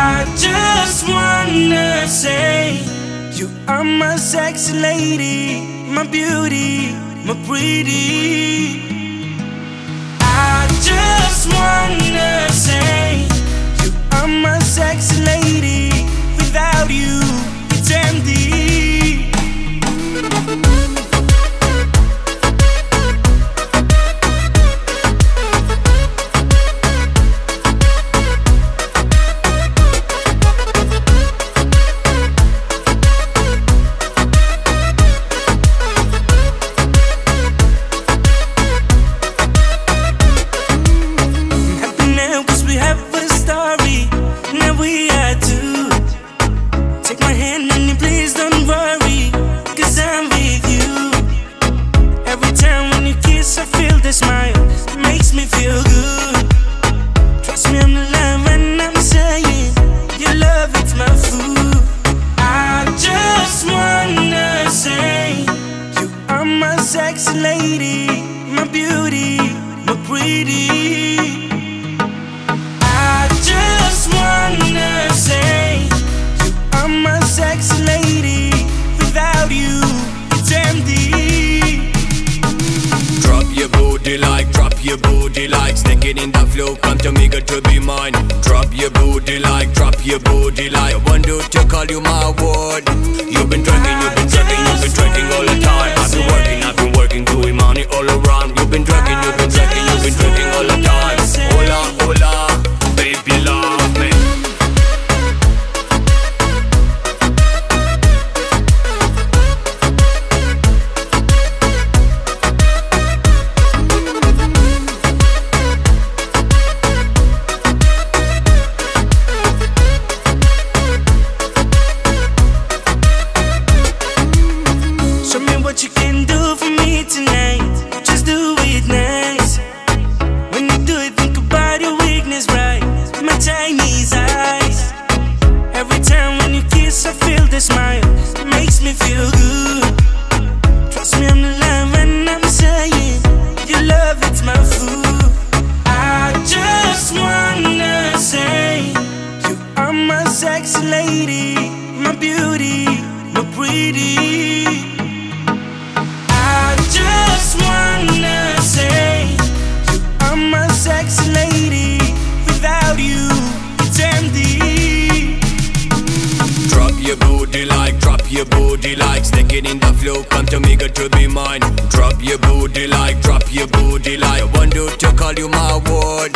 I just wanna say, you are my sexy lady, my beauty, my pretty. I just wanna say, you are my sexy lady. Without you, it's empty. Sexy lady, my beauty, my pretty. I just wanna say, you are my sexy lady. Without you, it's empty. Drop your booty like, stick it in the flow, come to me, good to be mine. Drop your booty like, I want to call you my word. You've been drinking all the time. I've been working, doing money all around. You've been drinking all the time. Hola, hola, baby, love me. Show me what you can do for me tonight. Just do it nice. When you do it, think about your weakness, right? My Chinese eyes. Every time when you kiss, I feel the smile. It makes me feel good. Trust me, I'm the line when I'm saying your love, it's my food. I just wanna say, you are my sexy lady, my beauty, my pretty. I just wanna say, you are my sexy lady. Without you, it's empty. Drop your booty like, stick it in the flow, come to me, good to be mine. Drop your booty like, I want to call you my word.